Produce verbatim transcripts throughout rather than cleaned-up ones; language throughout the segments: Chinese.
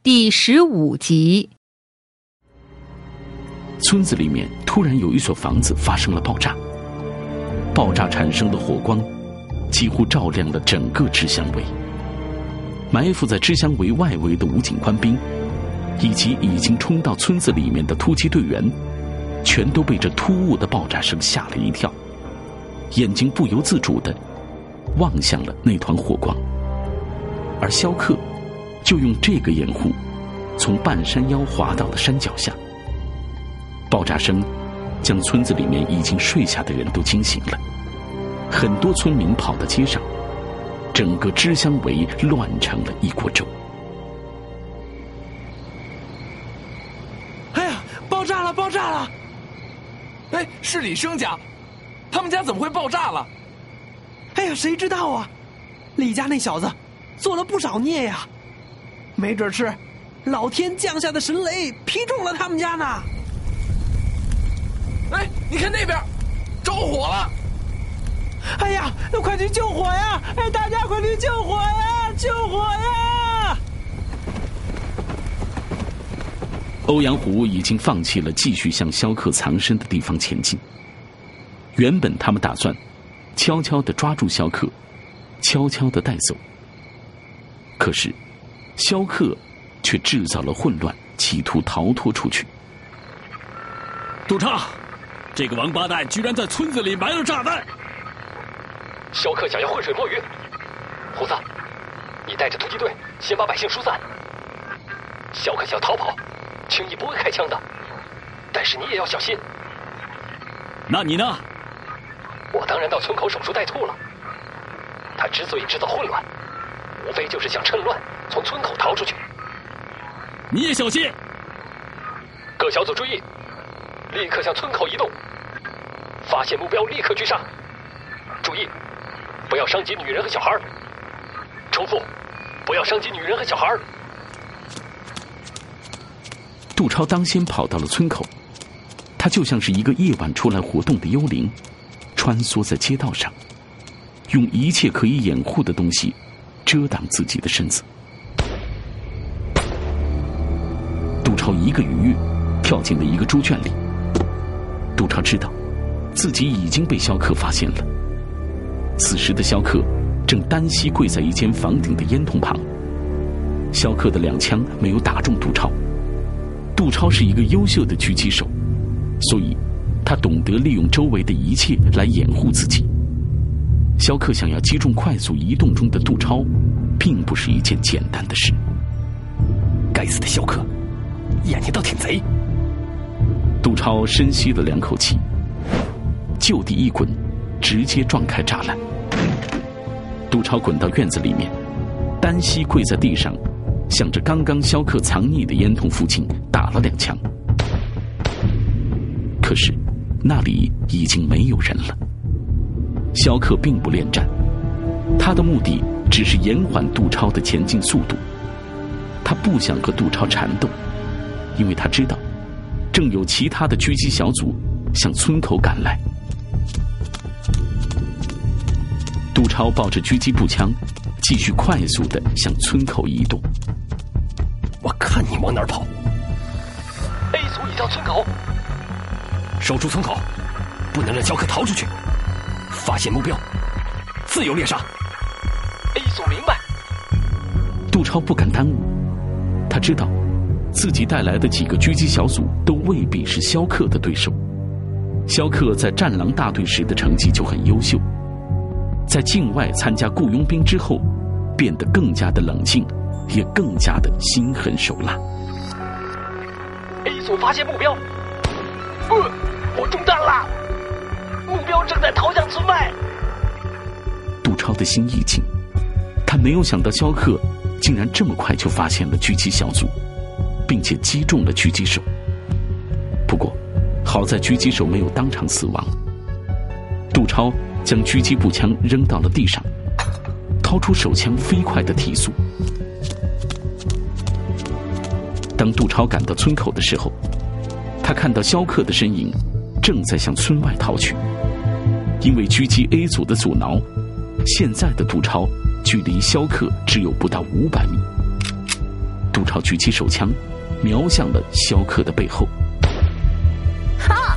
第十五集。 村子里面突然有一所房子发生了爆炸，爆炸产生的火光几乎照亮了整个支乡围。埋伏在支乡围外围的武警官兵，以及已经冲到村子里面的突击队员，全都被这突兀的爆炸声吓了一跳，眼睛不由自主地望向了那团火光。而萧克就用这个掩护，从半山腰滑到了山脚下。爆炸声将村子里面已经睡下的人都惊醒了，很多村民跑到街上，整个支乡围乱成了一锅粥。 哎呀，爆炸了，爆炸了！哎，是李生家，他们家怎么会爆炸了？ 哎呀，谁知道啊？李家那小子做了不少孽呀，没准是老天降下的神雷劈中了他们家呢。 哎，你看那边，着火了！ 哎呀，那快去救火呀！哎，大家快去救火呀！救火呀！ 欧阳虎已经放弃了继续向萧克藏身的地方前进。原本他们打算悄悄地抓住萧克，悄悄地带走。可是萧克却制造了混乱，企图逃脱出去。 督察，这个王八蛋居然在村子里埋了炸弹！ 萧克想要浑水摸鱼，胡子，你带着突击队先把百姓疏散。萧克想逃跑，轻易不会开枪的，但是你也要小心。 那你呢？ 我当然到村口守株待兔了。他之所以制造混乱，无非就是想趁乱从村口逃出去。 你也小心。 各小组注意，立刻向村口移动，发现目标立刻狙杀。注意，不要伤及女人和小孩。重复，不要伤及女人和小孩。 杜超当先跑到了村口，他就像是一个夜晚出来活动的幽灵，穿梭在街道上，用一切可以掩护的东西遮挡自己的身子。杜超一个鱼跃跳进了一个猪圈里。杜超知道自己已经被萧克发现了。此时的萧克正单膝跪在一间房顶的烟囱旁，萧克的两枪没有打中杜超。杜超是一个优秀的狙击手，所以他懂得利用周围的一切来掩护自己。萧克想要击中快速移动中的杜超，并不是一件简单的事。 该死的萧克，眼睛倒挺贼。 杜超深吸了两口气，就地一滚，直接撞开栅栏。杜超滚到院子里面，单膝跪在地上，向着刚刚萧克藏匿的烟筒附近打了两枪。可是那里已经没有人了。萧克并不恋战，他的目的只是延缓杜超的前进速度。他不想和杜超缠斗，因为他知道正有其他的狙击小组向村口赶来。杜超抱着狙击步枪，继续快速地向村口移动。 我看你往哪儿跑！ A 组已到村口，守住村口，不能让萧克逃出去。发现目标，自由猎杀。A 组明白。 杜超不敢耽误，他知道自己带来的几个狙击小组都未必是萧克的对手。萧克在战狼大队时的成绩就很优秀，在境外参加雇佣兵之后，变得更加的冷静，也更加的心狠手辣。 A 组发现目标，呃，我中弹了，目标正在逃向村外。 杜超的心一紧，他没有想到萧克竟然这么快就发现了狙击小组，并且击中了狙击手。不过好在狙击手没有当场死亡。杜超将狙击步枪扔到了地上，掏出手枪飞快的提速。当杜超赶到村口的时候，他看到萧克的身影正在向村外逃去。因为狙击 A 组的阻挠，现在的杜超距离萧克只有不到五百米。 杜超举起手枪，瞄向了萧克的背后。 啊！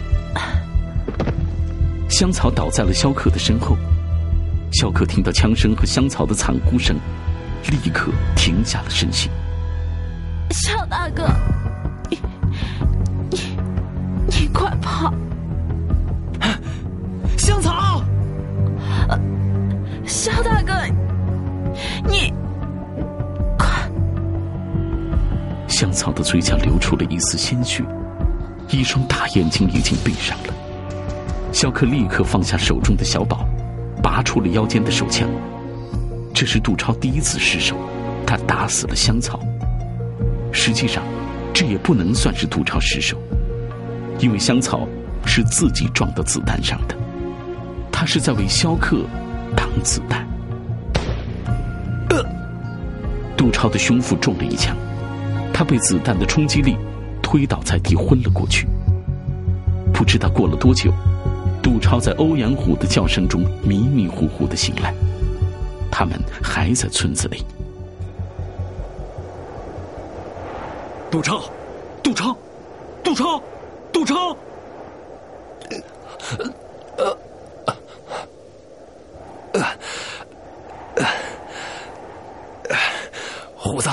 香草倒在了萧克的身后。萧克听到枪声和香草的惨呼声，立刻停下了身形。 萧大哥，你你你快跑！ 香草， 呃、萧大哥，你快！ 香草的嘴角流出了一丝鲜血，一双大眼睛已经闭上了。萧克立刻放下手中的小宝，拔出了腰间的手枪。这是杜超第一次失手，他打死了香草。实际上，这也不能算是杜超失手，因为香草是自己撞到子弹上的，他是在为萧克挡子弹。呃，杜超的胸腹中了一枪，他被子弹的冲击力推倒在地，昏了过去。不知道过了多久，杜超在欧阳虎的叫声中迷迷糊糊地醒来，他们还在村子里。 杜超，杜超，杜超，杜超！ 呃呃呃，虎子，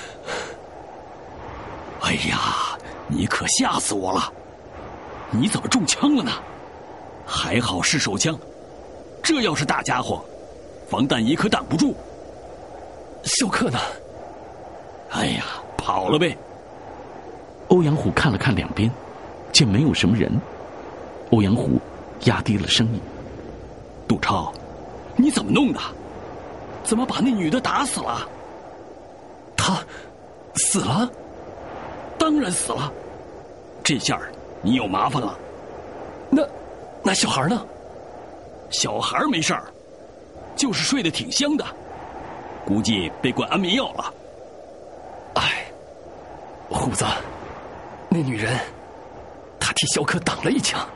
哎呀，你可吓死我了！你怎么中枪了呢？还好是手枪，这要是大家伙，防弹衣可挡不住。 萧克呢？ 哎呀，跑了呗！ 欧阳虎看了看两边，见没有什么人，欧阳虎压低了声音：“ 杜超，你怎么弄的？怎么把那女的打死了？ 她死了？ 当然死了。这下你有麻烦了。 那那小孩呢？ 小孩没事儿，就是睡得挺香的，估计被灌安眠药了。 哎，虎子，那女人，她替萧克挡了一枪。”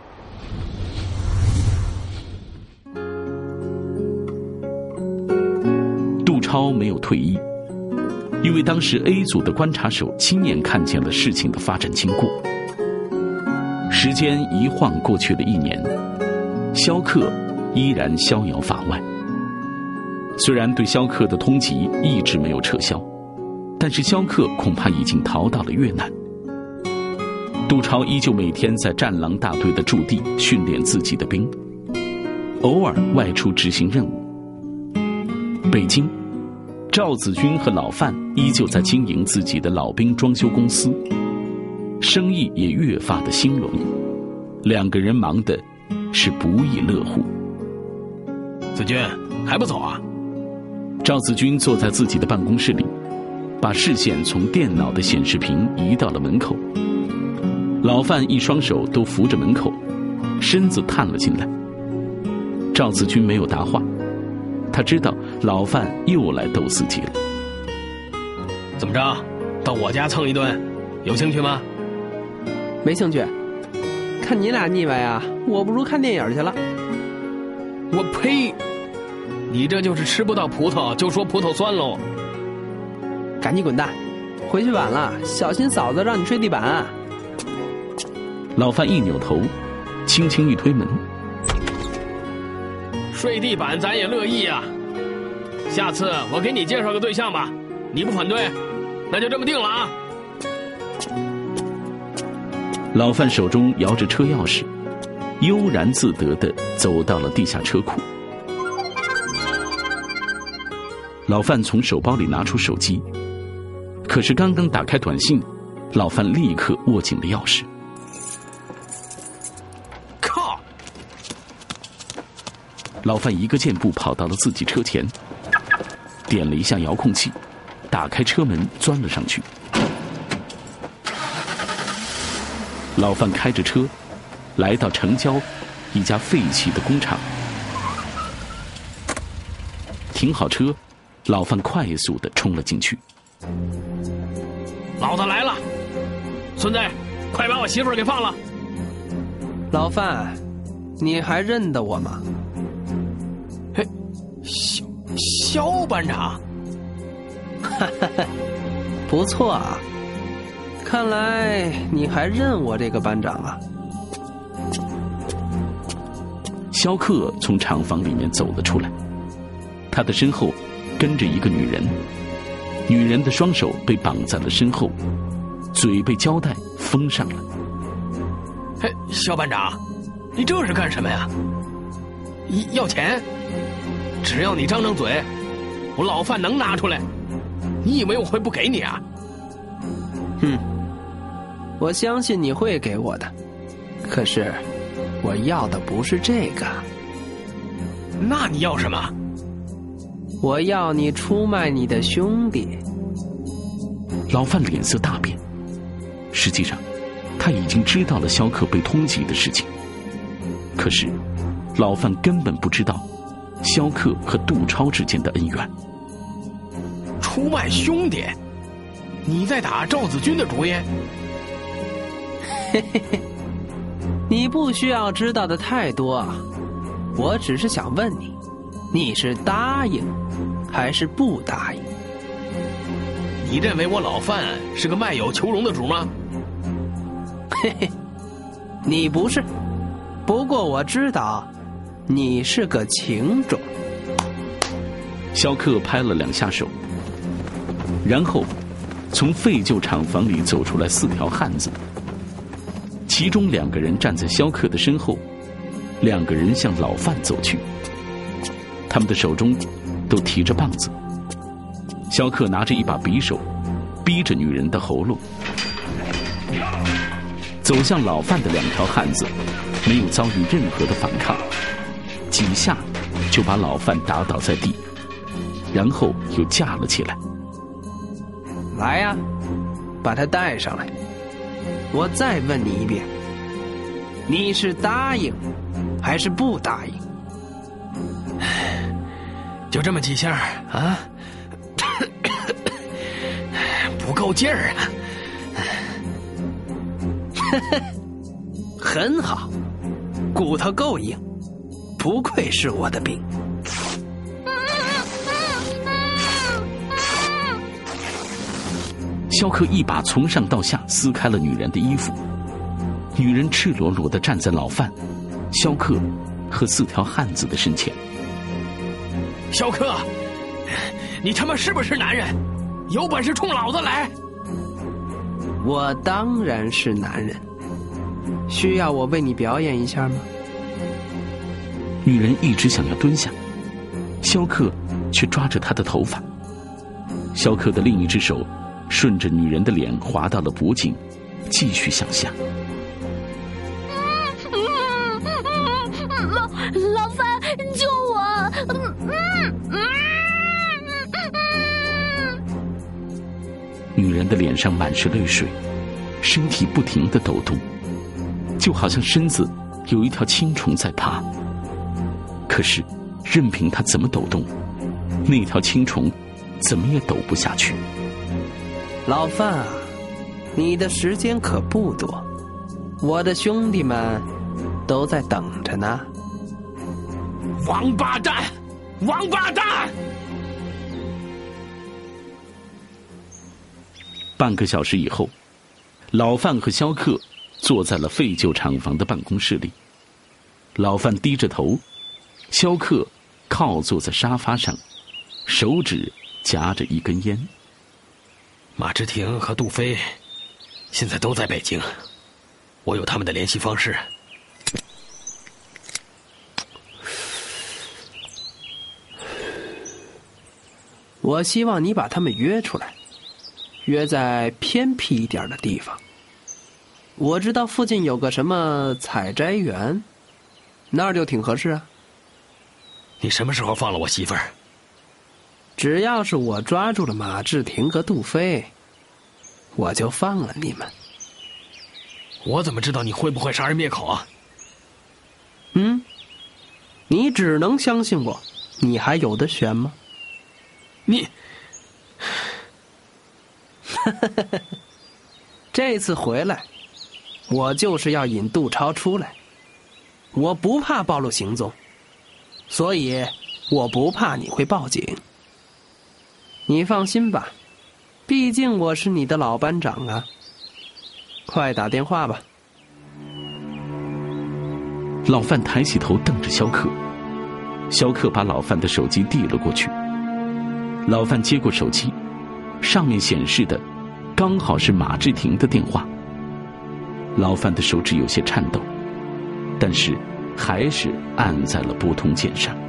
杜超没有退役，因为当时 A 组的观察手亲眼看见了事情的发展经过。时间一晃过去了一年，萧克依然逍遥法外。虽然对萧克的通缉一直没有撤销，但是萧克恐怕已经逃到了越南。杜超依旧每天在战狼大队的驻地训练自己的兵，偶尔外出执行任务。北京，赵子军和老范依旧在经营自己的老兵装修公司，生意也越发的兴隆，两个人忙的是不亦乐乎。 子军还不走啊？ 赵子军坐在自己的办公室里，把视线从电脑的显示屏移到了门口。老范一双手都扶着门口，身子探了进来。赵子军没有答话，他知道老范又来逗自己了。 怎么着，到我家蹭一顿，有兴趣吗？ 没兴趣，看你俩腻歪啊，我不如看电影去了。 我呸！你这就是吃不到葡萄就说葡萄酸喽。 赶紧滚蛋，回去晚了，小心嫂子让你睡地板。 老范一扭头，轻轻一推门。 睡地板咱也乐意啊，下次我给你介绍个对象吧，你不反对？那就这么定了啊。 老范手中摇着车钥匙，悠然自得地走到了地下车库。老范从手包里拿出手机，可是刚刚打开短信，老范立刻握紧了钥匙。 靠！ 老范一个箭步跑到了自己车前，点了一下遥控器，打开车门钻了上去。老范开着车来到城郊一家废弃的工厂，停好车，老范快速地冲了进去。 老子来了，孙子，快把我媳妇儿给放了。 老范，你还认得我吗？ 嘿，肖肖班长， 不错啊，看来你还认我这个班长啊。 萧克从厂房里面走了出来，他的身后跟着一个女人，女人的双手被绑在了身后，嘴被胶带封上了。 嘿，肖班长，你这是干什么呀？要钱？只要你张张嘴，我老范能拿出来。你以为我会不给你啊？ 哼，我相信你会给我的，可是我要的不是这个。 那你要什么？ 我要你出卖你的兄弟。 老范脸色大变，实际上他已经知道了萧克被通缉的事情，可是老范根本不知道萧克和杜超之间的恩怨。 出卖兄弟？你在打赵子军的主意？ 嘿嘿嘿，你不需要知道的太多啊，我只是想问你，你是答应还是不答应？ 你认为我老范是个卖友求荣的主吗？ 嘿嘿，你不是，不过我知道你是个情种。 萧克拍了两下手，然后从废旧厂房里走出来四条汉子，其中两个人站在萧克的身后，两个人向老范走去，他们的手中都提着棒子。萧克拿着一把匕首，逼着女人的喉咙。走向老范的两条汉子没有遭遇任何的反抗，几下就把老范打倒在地，然后又架了起来。 来呀，把他带上来。我再问你一遍，你是答应还是不答应？ 就这么几下啊，不够劲儿啊。 很好，骨头够硬，不愧是我的兵。 萧克一把从上到下撕开了女人的衣服，女人赤裸裸地站在老范、萧克和四条汉子的身前。 萧克，你他妈是不是男人？有本事冲老子来！ 我当然是男人，需要我为你表演一下吗？ 女人一直想要蹲下，萧克却抓着她的头发。萧克的另一只手顺着女人的脸滑到了脖颈，继续向下。 老老范，救我！ 女人的脸上满是泪水，身体不停地抖动，就好像身子有一条青虫在爬。可是任凭她怎么抖动，那条青虫怎么也抖不下去。 老范啊，你的时间可不多，我的兄弟们都在等着呢。 王八蛋！王八蛋！ 半个小时以后，老范和萧克坐在了废旧厂房的办公室里。老范低着头，萧克靠坐在沙发上，手指夹着一根烟。 马之庭和杜飞现在都在北京，我有他们的联系方式。 我希望你把他们约出来，约在偏僻一点的地方。我知道附近有个什么采摘园，那儿就挺合适啊。 你什么时候放了我媳妇儿？ 只要是我抓住了马志廷和杜飞，我就放了你们。 我怎么知道你会不会杀人灭口啊？ 嗯，你只能相信我，你还有的选吗？ 你这次回来，我就是要引杜超出来。我不怕暴露行踪，所以我不怕你会报警。你放心吧， 毕竟我是你的老班长啊。快打电话吧。 老范抬起头瞪着肖克，肖克把老范的手机递了过去。老范接过手机，上面显示的刚好是马志廷的电话。老范的手指有些颤抖，但是还是按在了拨通键上。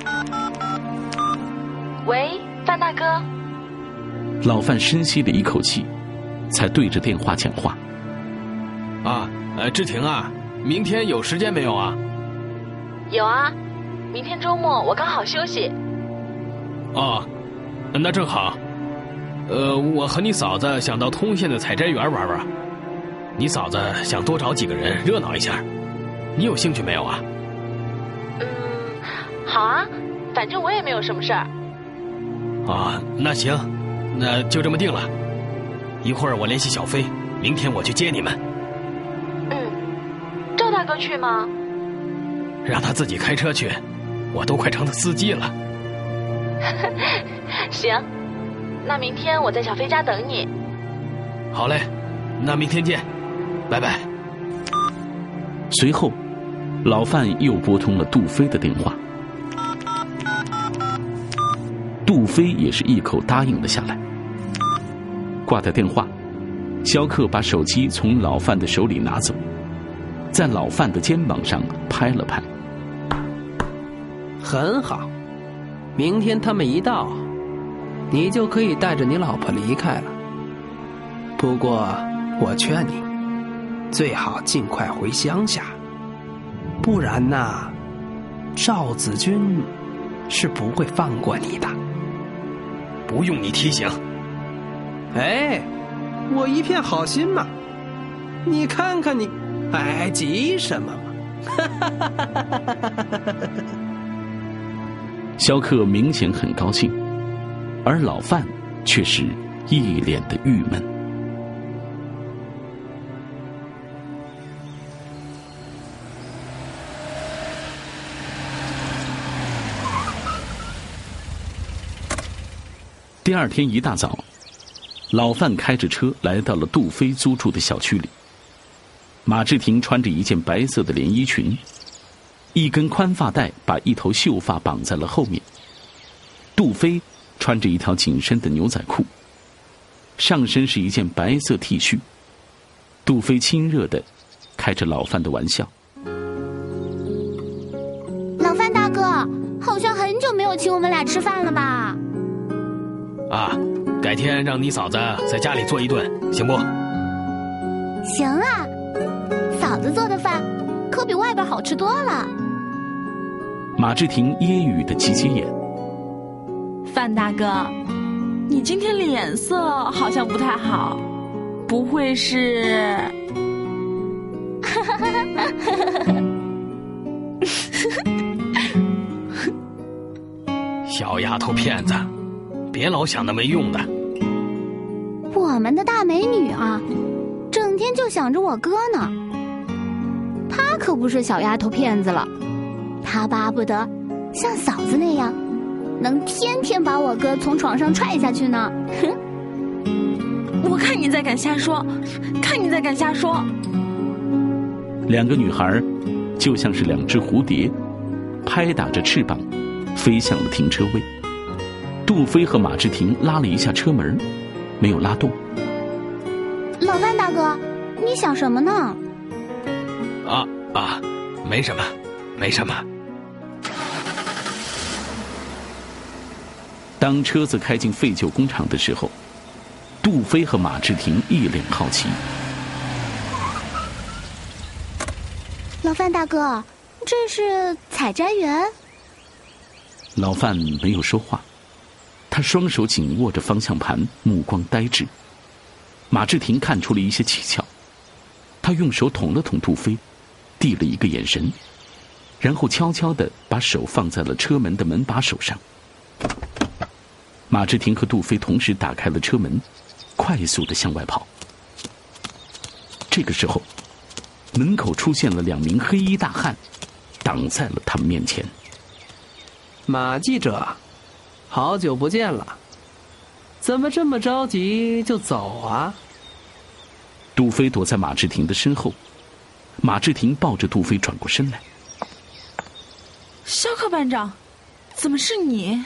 喂，范大哥。 老范深吸了一口气，才对着电话讲话。 啊，呃，志廷啊，明天有时间没有啊？ 有啊，明天周末我刚好休息。 哦，那正好。呃，我和你嫂子想到通县的采摘园玩玩。你嫂子想多找几个人热闹一下，你有兴趣没有啊？ 嗯，好啊，反正我也没有什么事儿。 啊，那行，那就这么定了。一会儿我联系小飞，明天我去接你们。 嗯，赵大哥去吗？ 让他自己开车去，我都快成他司机了。 行，那明天我在小飞家等你。 好嘞，那明天见，拜拜。 随后，老范又拨通了杜飞的电话。杜飞也是一口答应了下来。挂掉电话，肖克把手机从老范的手里拿走，在老范的肩膀上拍了拍。 很好，明天他们一到，你就可以带着你老婆离开了。不过我劝你，最好尽快回乡下，不然呐，赵子君是不会放过你的。 不用你提醒。 哎，我一片好心嘛，你看看你，还急什么嘛？ 肖克明显很高兴，而老范却是一脸的郁闷。第二天一大早，老范开着车来到了杜飞租住的小区里。马志廷穿着一件白色的连衣裙，一根宽发带把一头秀发绑在了后面。杜飞穿着一条紧身的牛仔裤，上身是一件白色 T 恤。杜飞亲热地开着老范的玩笑。 老范大哥，好像很久没有请我们俩吃饭了吧？ 啊，改天让你嫂子在家里做一顿，行不？ 行啊，嫂子做的饭可比外边好吃多了。 马志廷揶揄的挤挤眼。 范大哥，你今天脸色好像不太好，不会是…… 小丫头片子，别老想那没用的。 我们的大美女啊，整天就想着我哥呢。她可不是小丫头片子了，她巴不得像嫂子那样，能天天把我哥从床上踹下去呢。哼！ 我看你再敢瞎说，看你再敢瞎说！ 两个女孩就像是两只蝴蝶，拍打着翅膀，飞向了停车位。杜飞和马志廷拉了一下车门，没有拉动。 老范大哥，你想什么呢？ 啊啊，没什么，没什么。 当车子开进废旧工厂的时候，杜飞和马志廷一脸好奇。 老范大哥，这是采摘园？ 老范没有说话，他双手紧握着方向盘，目光呆滞。马志廷看出了一些蹊跷，他用手捅了捅杜飞，递了一个眼神，然后悄悄地把手放在了车门的门把手上。马志廷和杜飞同时打开了车门，快速地向外跑。这个时候，门口出现了两名黑衣大汉，挡在了他们面前。 马记者，好久不见了。 怎么这么着急就走啊？ 杜飞躲在马志廷的身后，马志廷抱着杜飞转过身来。 肖克班长，怎么是你？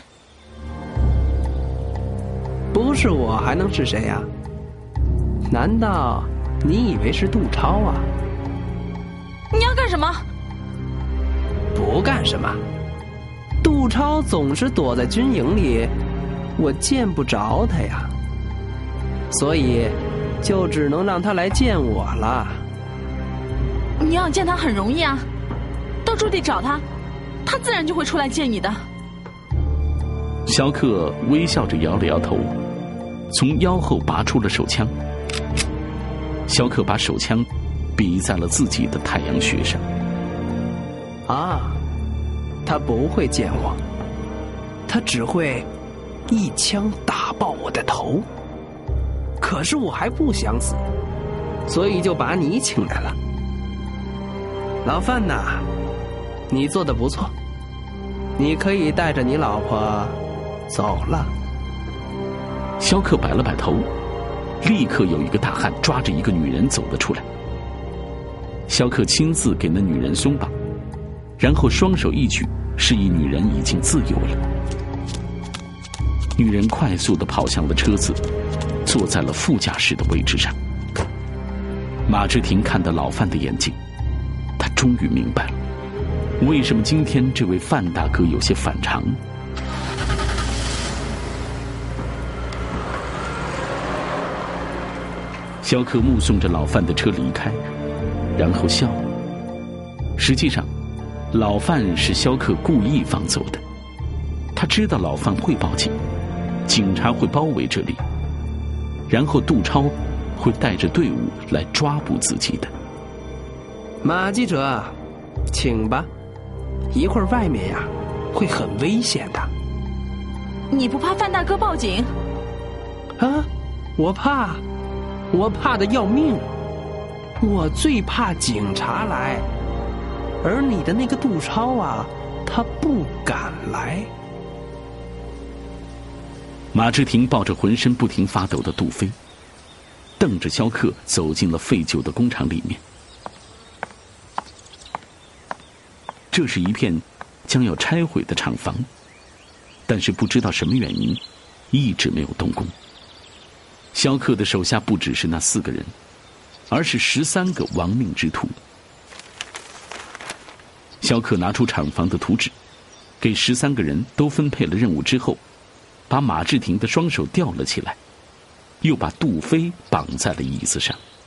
不是我还能是谁呀？难道你以为是杜超啊？ 你要干什么？ 不干什么。杜超总是躲在军营里，我见不着他呀，所以就只能让他来见我了。 你要见他很容易啊，到驻地找他，他自然就会出来见你的。 肖克微笑着摇了摇头，从腰后拔出了手枪。肖克把手枪比在了自己的太阳穴上。 啊，他不会见我，他只会一枪打爆我的头。可是我还不想死，所以就把你请来了。老范呐，你做得不错，你可以带着你老婆走了。 肖克摆了摆头，立刻有一个大汉抓着一个女人走了出来。肖克亲自给那女人松绑，然后双手一举，示意女人已经自由了。女人快速地跑向了车子，坐在了副驾驶的位置上。马志廷看到老范的眼睛，他终于明白了，为什么今天这位范大哥有些反常。肖克目送着老范的车离开，然后笑了。实际上，老范是肖克故意放走的。他知道老范会报警，警察会包围这里，然后杜超会带着队伍来抓捕自己的。 马记者，请吧，一会儿外面呀会很危险的。 你不怕范大哥报警？ 啊，我怕，我怕得要命，我最怕警察来，而你的那个杜超啊，他不敢来。 马志廷抱着浑身不停发抖的杜飞，瞪着肖克走进了废旧的工厂里面。这是一片将要拆毁的厂房，但是不知道什么原因，一直没有动工。肖克的手下不只是那四个人，而是十三个亡命之徒。肖克拿出厂房的图纸，给十三个人都分配了任务之后，把马志廷的双手吊了起来，又把杜飞绑在了椅子上。